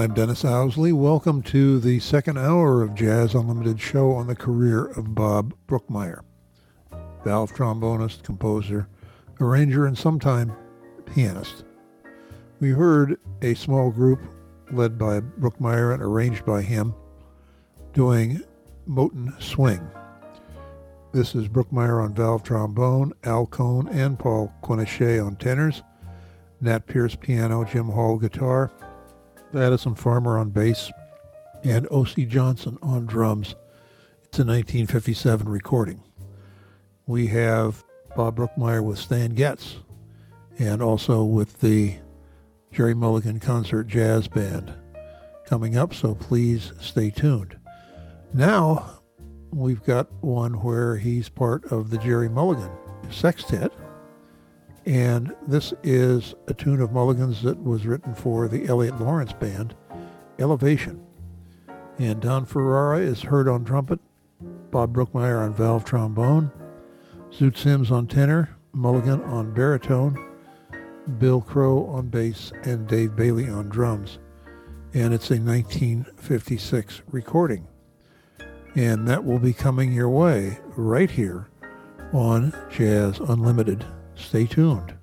I'm Dennis Owsley. Welcome to the second hour of Jazz Unlimited show on the career of Bob Brookmeyer, valve trombonist, composer, arranger, and sometime pianist. We heard a small group led by Brookmeyer and arranged by him doing Moten Swing. This is Brookmeyer on valve trombone, Al Cohn and Paul Quinochet on tenors, Nat Pierce piano, Jim Hall guitar, Addison Farmer on bass, and O.C. Johnson on drums. It's a 1957 recording. We have Bob Brookmeyer with Stan Getz and also with the Jerry Mulligan Concert Jazz Band coming up, so please stay tuned. Now, we've got one where he's part of the Jerry Mulligan Sextet, and this is a tune of Mulligan's that was written for the Elliott Lawrence Band, Elevation. And Don Ferrara is heard on trumpet, Bob Brookmeyer on valve trombone, Zoot Sims on tenor, Mulligan on baritone, Bill Crow on bass, and Dave Bailey on drums. And it's a 1956 recording. And that will be coming your way right here on Jazz Unlimited. Stay tuned.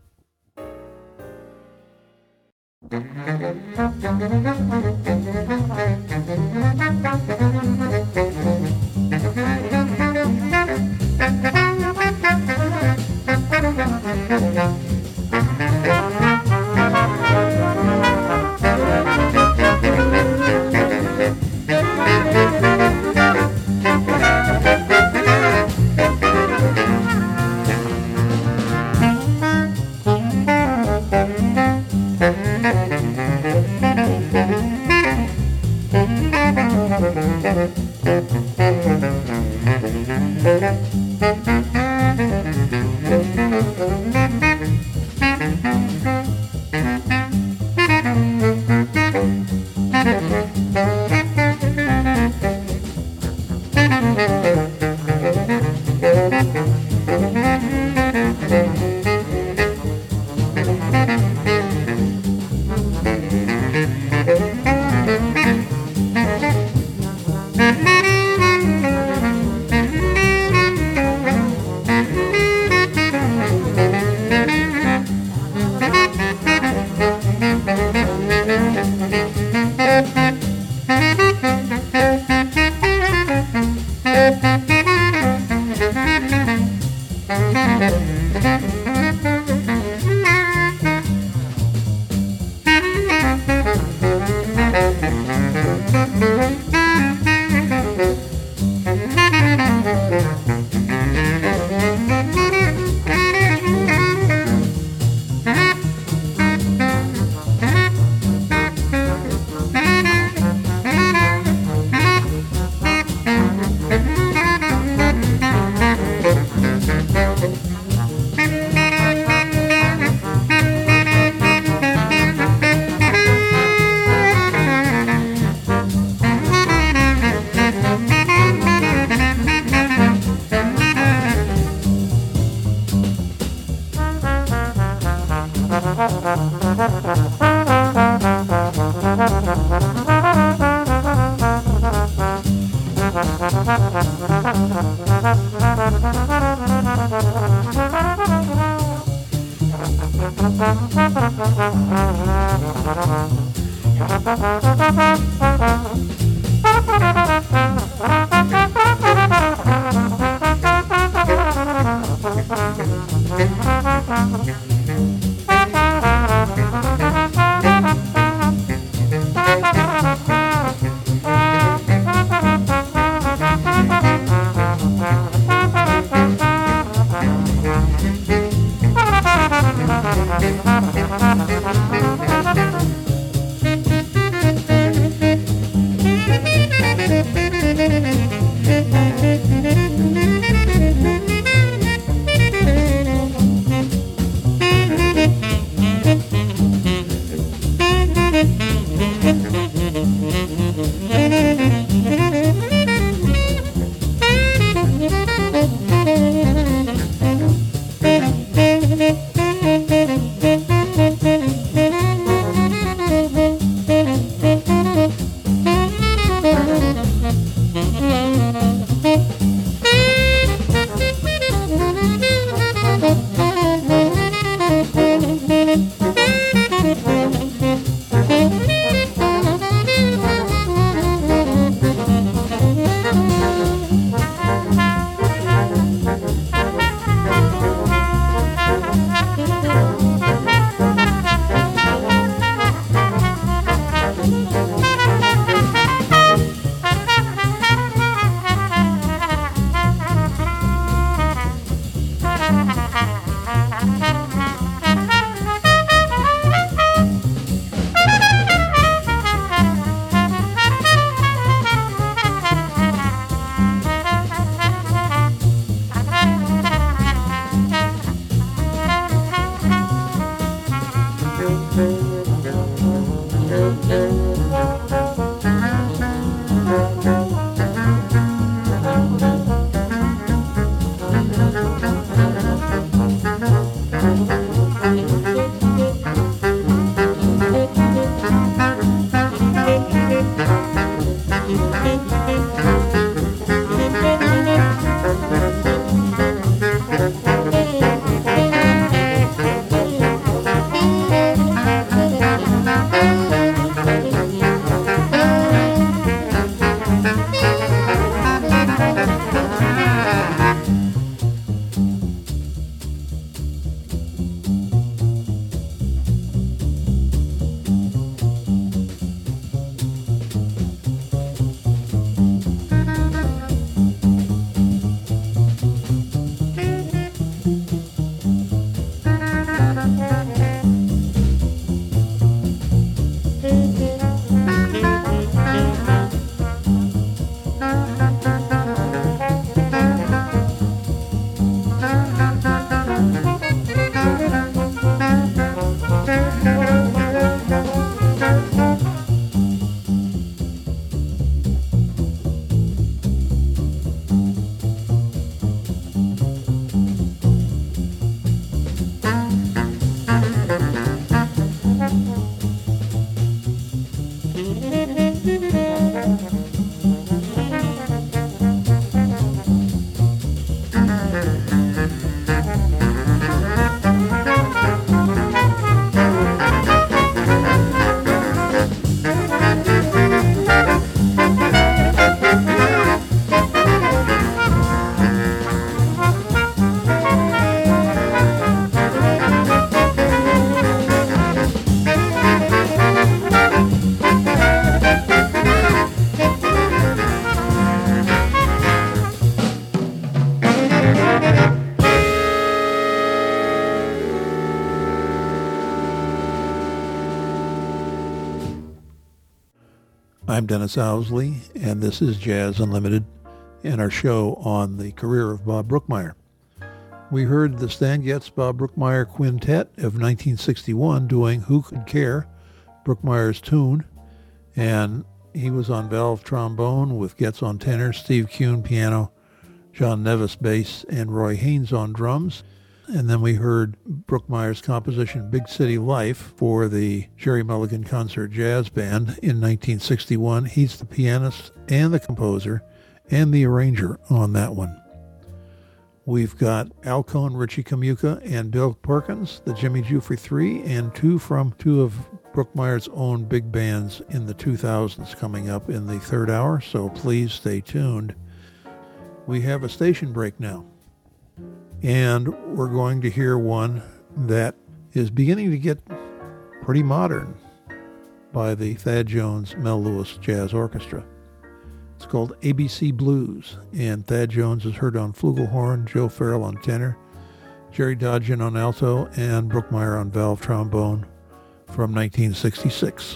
I'm Dennis Owsley, and this is Jazz Unlimited and our show on the career of Bob Brookmeyer. We heard the Stan Getz Bob Brookmeyer Quintet of 1961 doing Who Could Care, Brookmeyer's tune, and he was on valve trombone with Getz on tenor, Steve Kuhn piano, John Nevis bass, and Roy Haynes on drums. And then we heard Brookmeyer's composition Big City Life for the Jerry Mulligan Concert Jazz Band in 1961. He's the pianist and the composer and the arranger on that one. We've got Al Cohn, Richie Kamuka, and Bill Perkins, the Jimmy Giuffre Three, and two from two of Brookmeyer's own big bands in the 2000s coming up in the third hour, so please stay tuned. We have a station break now, and we're going to hear one that is beginning to get pretty modern by the Thad Jones Mel Lewis Jazz Orchestra. It's called ABC Blues, and Thad Jones is heard on flugelhorn, Joe Farrell on tenor, Jerry Dodgen on alto, and Brookmeyer on valve trombone from 1966.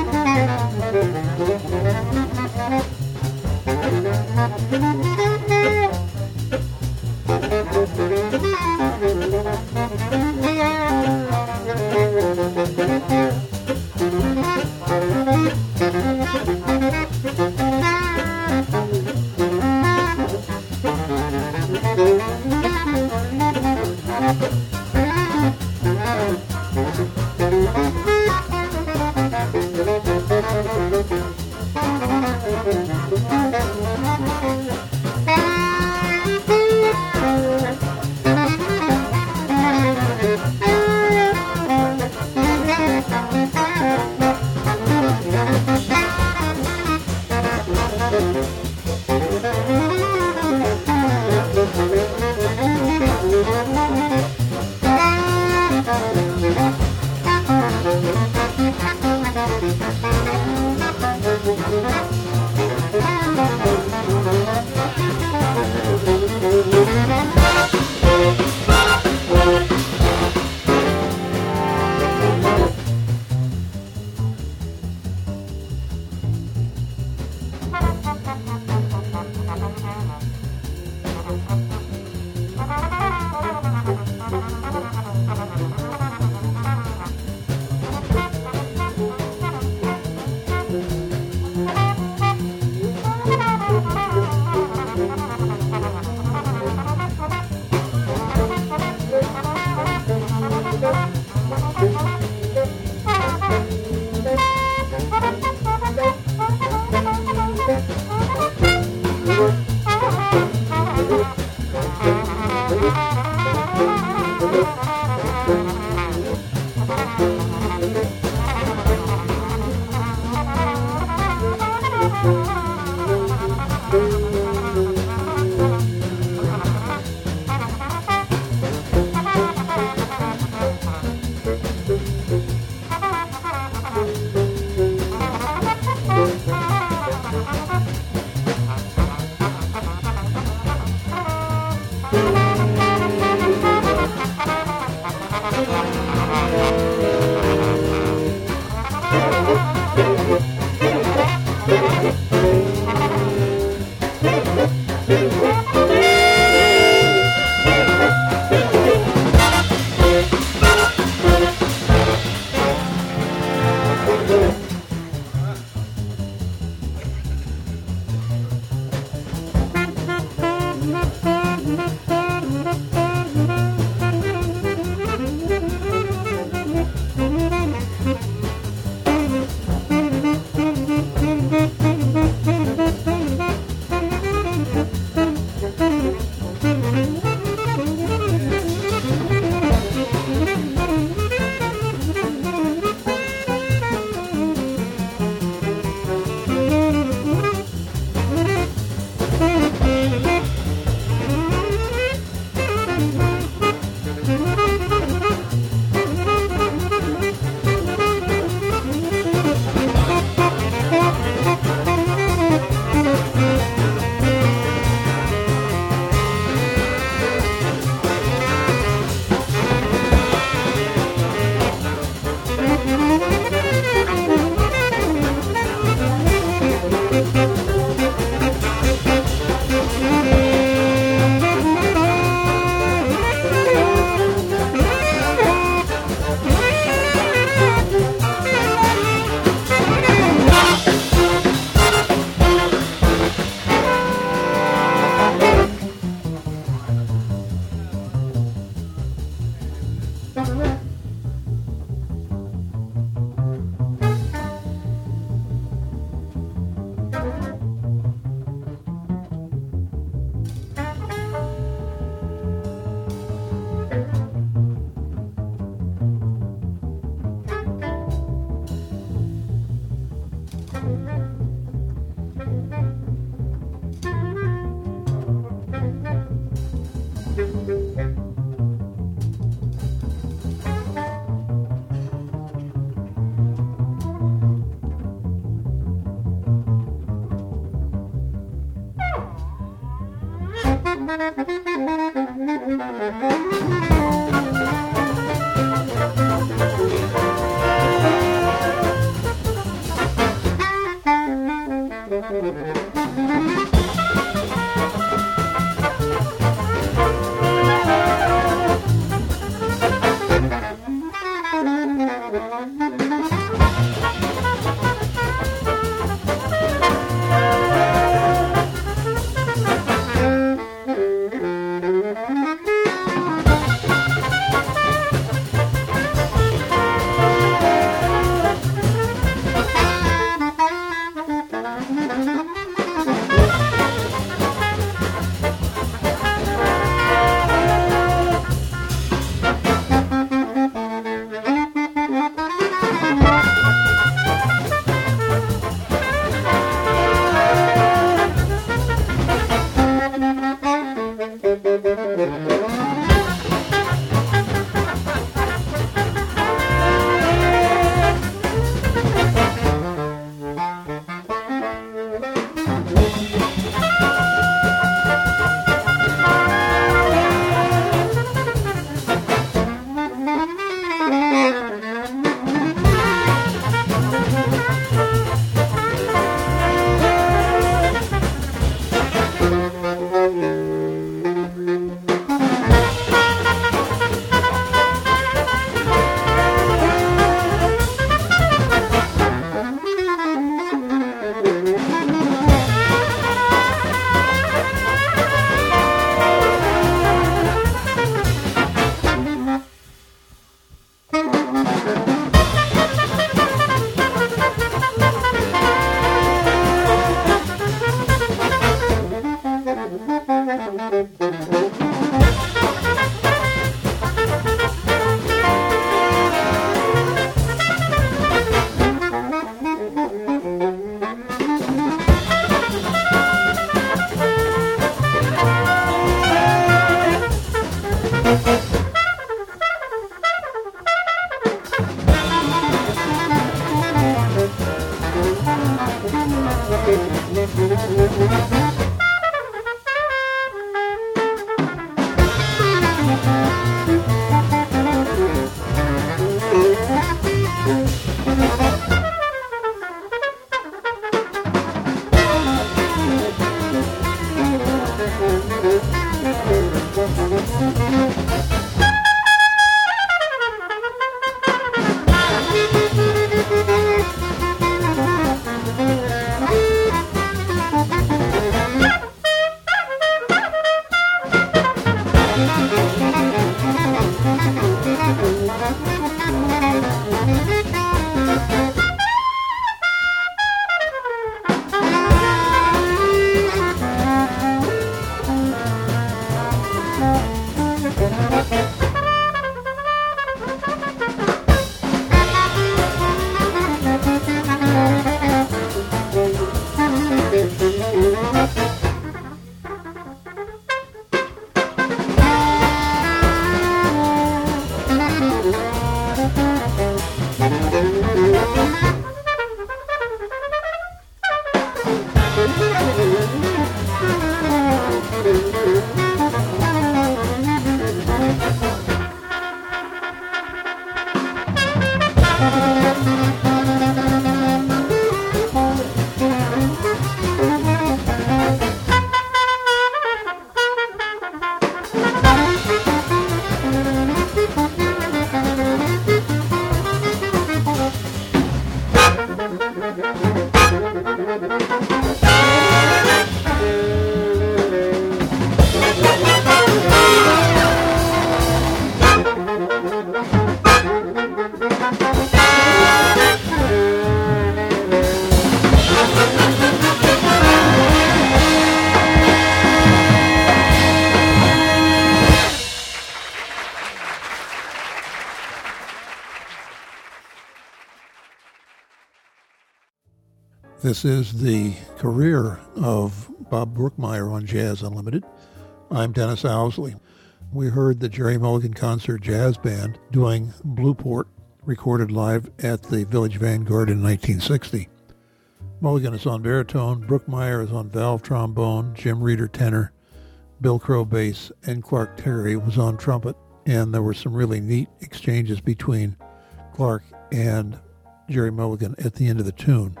This is the career of Bob Brookmeyer on Jazz Unlimited. I'm Dennis Owsley. We heard the Jerry Mulligan Concert Jazz Band doing Blueport, recorded live at the Village Vanguard in 1960. Mulligan is on baritone, Brookmeyer is on valve trombone, Jim Reeder tenor, Bill Crow bass, and Clark Terry was on trumpet. And there were some really neat exchanges between Clark and Jerry Mulligan at the end of the tune.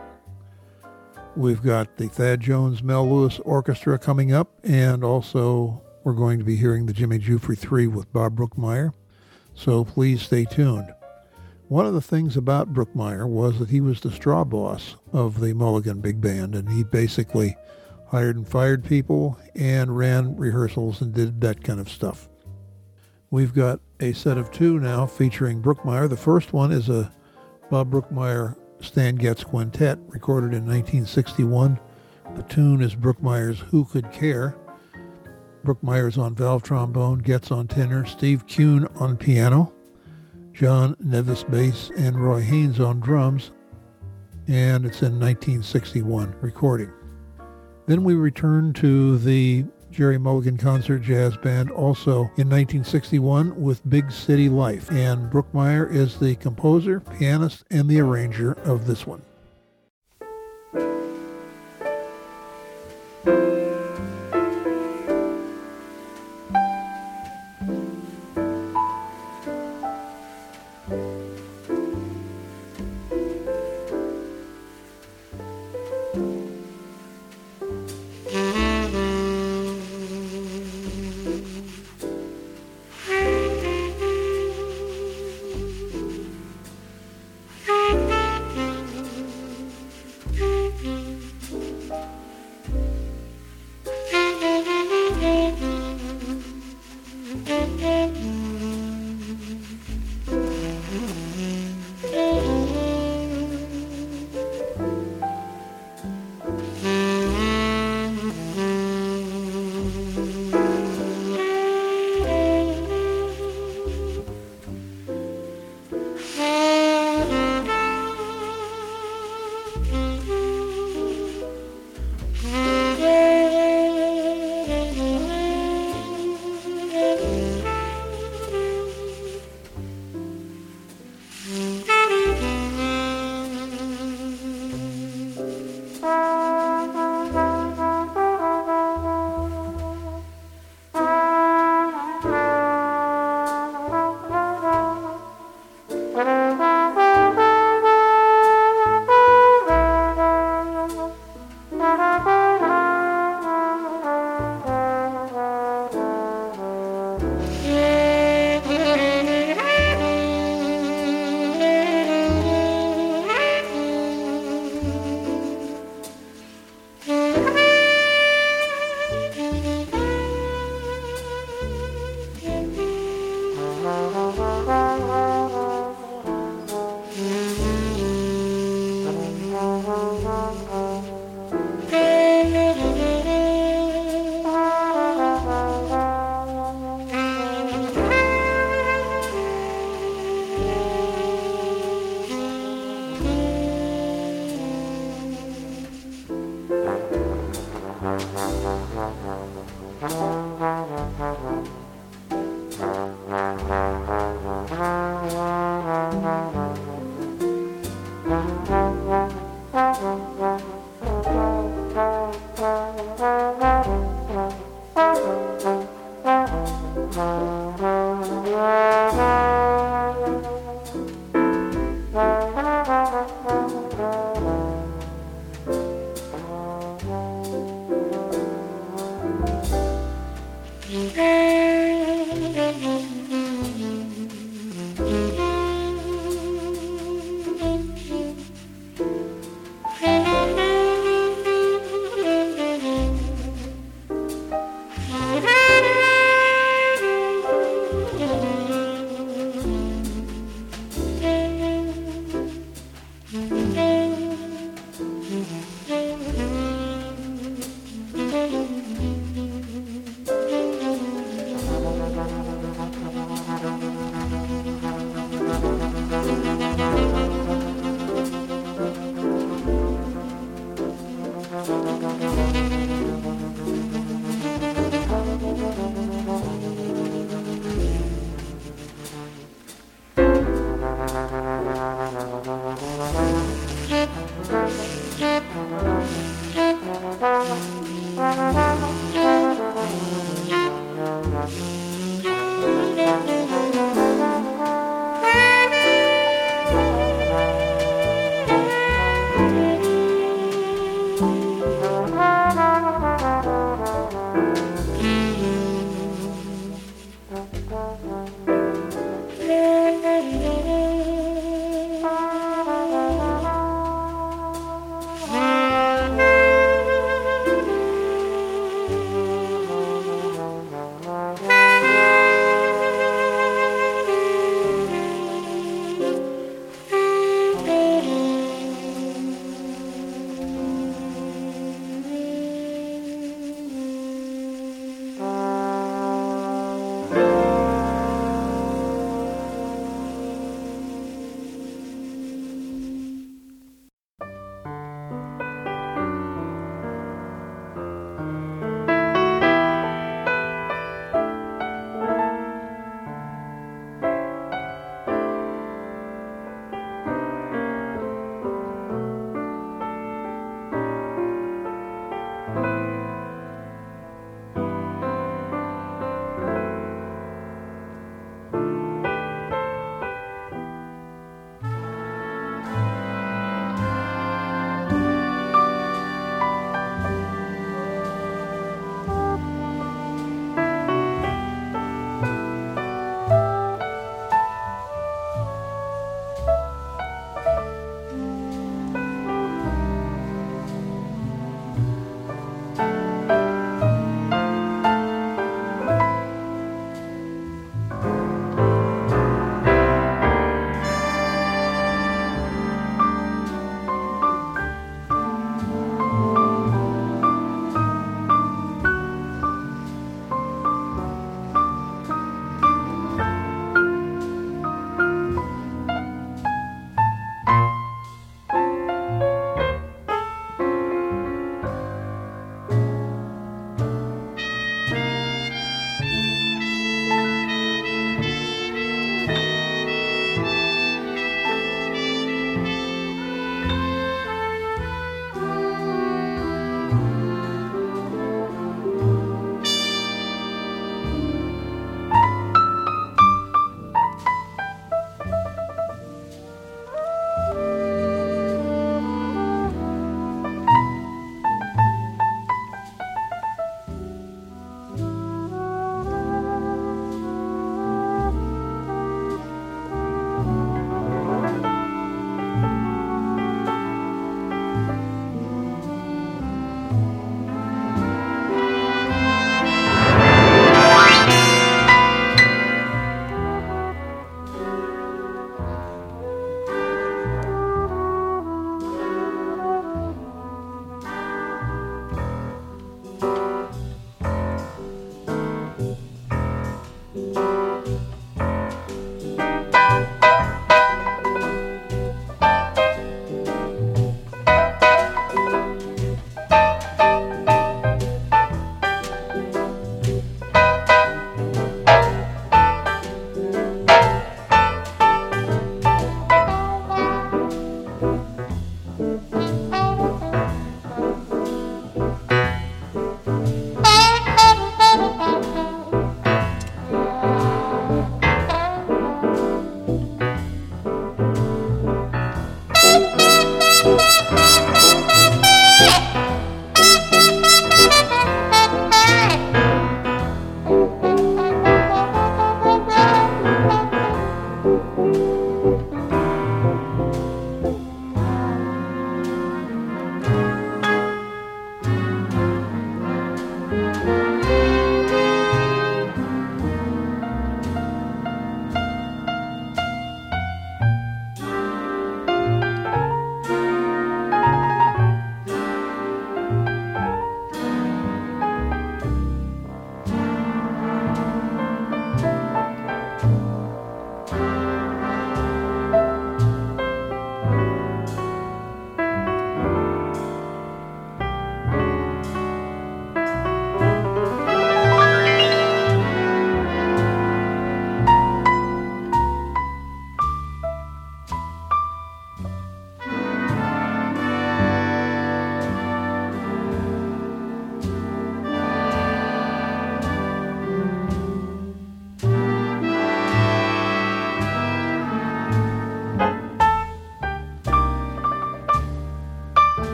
We've got the Thad Jones Mel Lewis Orchestra coming up, and also we're going to be hearing the Jimmy Giuffre 3 with Bob Brookmeyer, so please stay tuned. One of the things about Brookmeyer was that he was the straw boss of the Mulligan Big Band, and he basically hired and fired people and ran rehearsals and did that kind of stuff. We've got a set of two now featuring Brookmeyer. The first one is a Bob Brookmeyer Stan Getz Quintet, recorded in 1961. The tune is Brookmeyer's Who Could Care. Brookmeyer's on valve trombone, Getz on tenor, Steve Kuhn on piano, John Nevis bass, and Roy Haynes on drums. And it's in 1961 recording. Then we return to the Jerry Mulligan Concert Jazz Band, also in 1961 with Big City Life. And Brookmeyer is the composer, pianist, and the arranger of this one.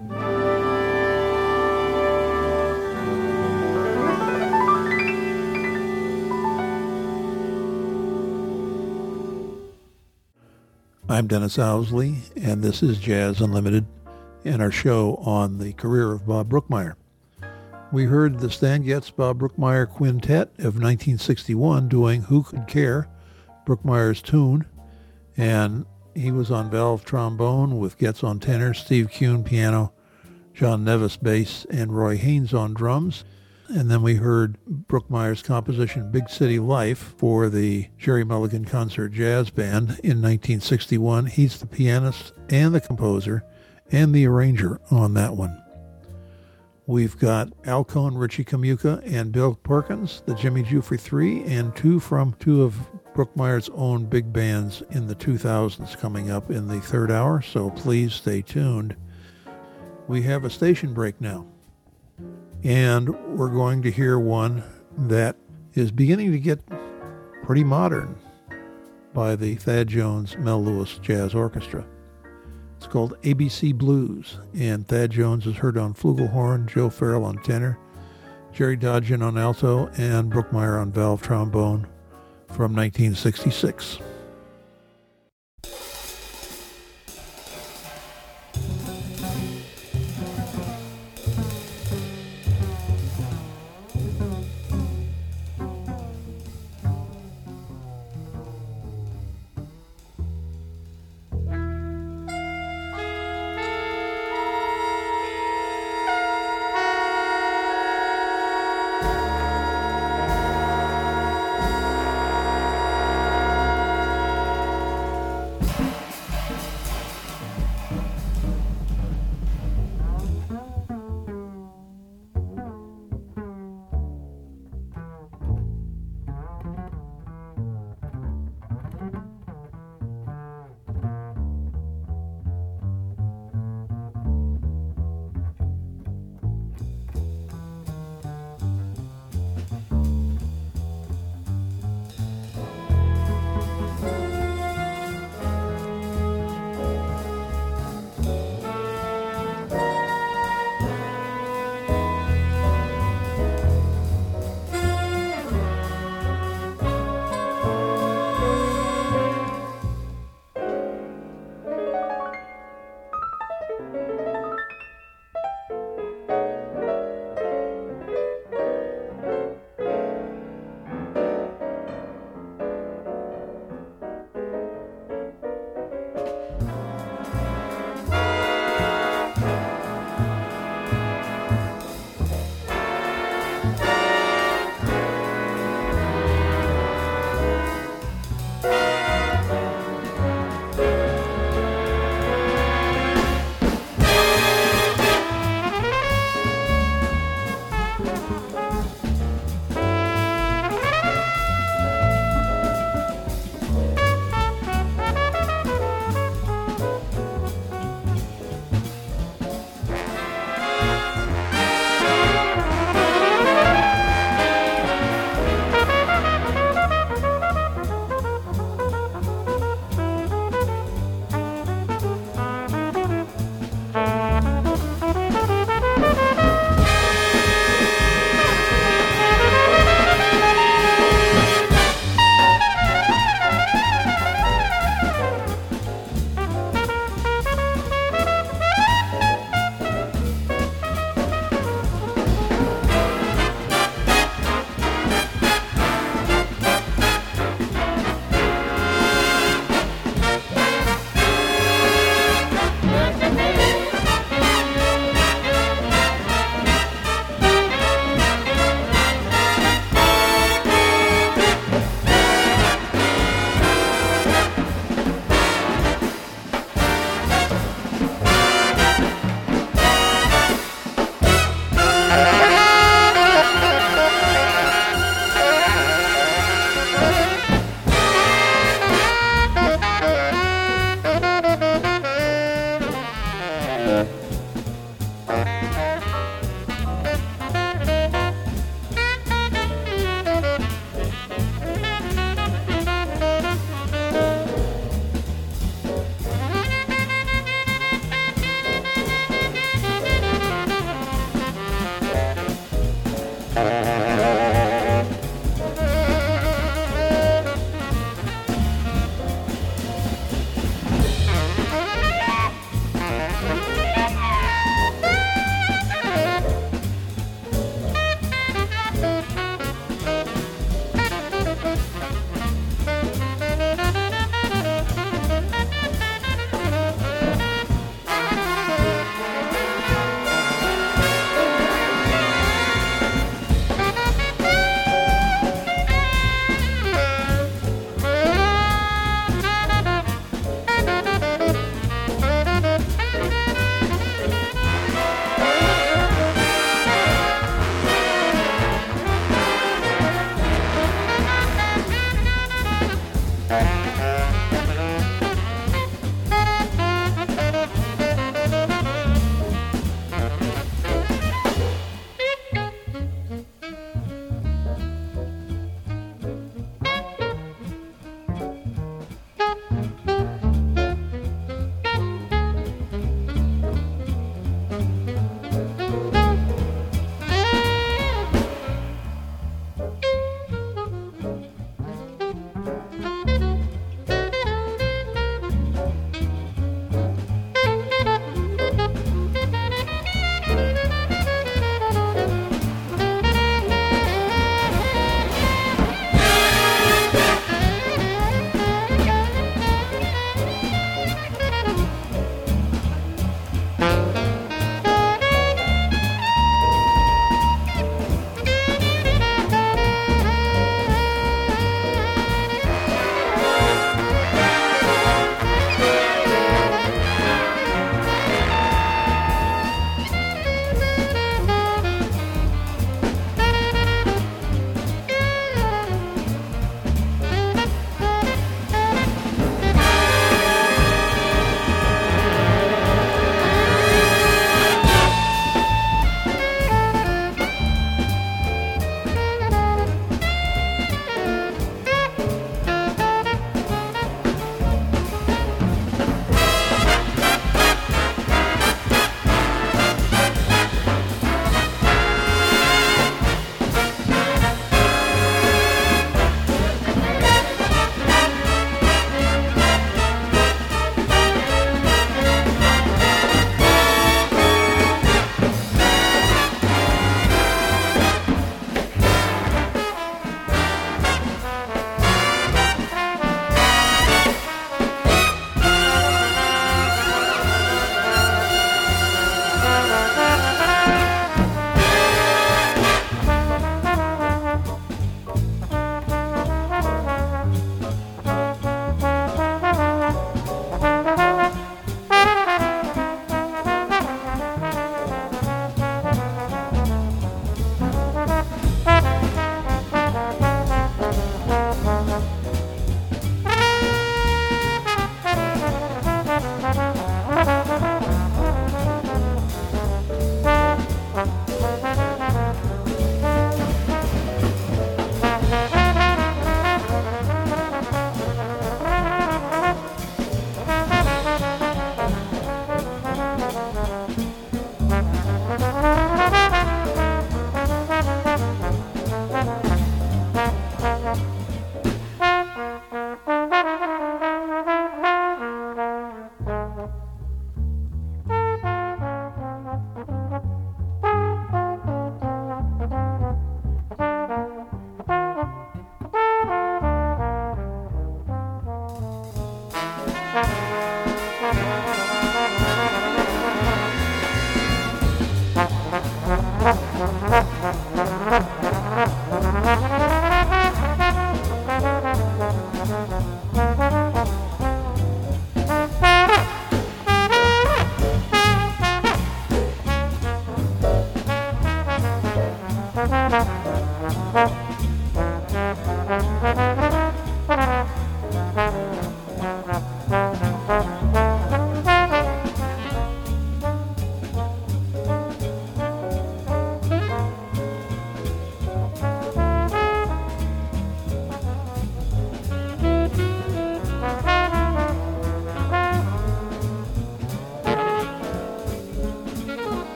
I'm Dennis Owsley, and this is Jazz Unlimited and our show on the career of Bob Brookmeyer. We heard the Stan Getz Bob Brookmeyer Quintet of 1961 doing Who Could Care, Brookmeyer's tune, and he was on valve trombone with Getz on tenor, Steve Kuhn piano, John Nevis bass, and Roy Haynes on drums. And then we heard Brookmeyer's composition Big City Life for the Jerry Mulligan Concert Jazz Band in 1961. He's the pianist and the composer and the arranger on that one. We've got Al Cohn, Richie Kamuka, and Bill Perkins, the Jimmy Giuffre Three, and two from two of Brookmeyer's own big bands in the 2000s coming up in the third hour, so please stay tuned. We have a station break now. And we're going to hear one that is beginning to get pretty modern by the Thad Jones Mel Lewis Jazz Orchestra. It's called ABC Blues, and Thad Jones is heard on flugelhorn, Joe Farrell on tenor, Jerry Dodgen on alto, and Brookmeyer on valve trombone from 1966.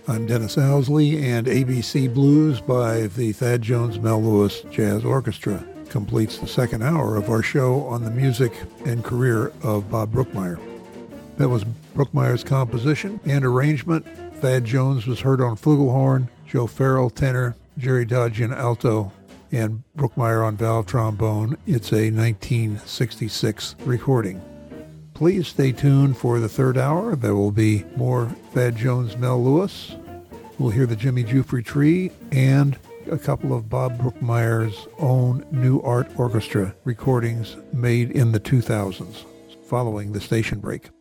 I'm Dennis Owsley, and ABC Blues by the Thad Jones Mel Lewis Jazz Orchestra completes the second hour of our show on the music and career of Bob Brookmeyer. That was Brookmeyer's composition and arrangement. Thad Jones was heard on flugelhorn, Joe Farrell tenor, Jerry Dodgian alto, and Brookmeyer on valve trombone. It's a 1966 recording. Please stay tuned for the third hour. There will be more Thad Jones, Mel Lewis. We'll hear the Jimmy Jufrey Tree and a couple of Bob Brookmeyer's own New Art Orchestra recordings made in the 2000s following the station break.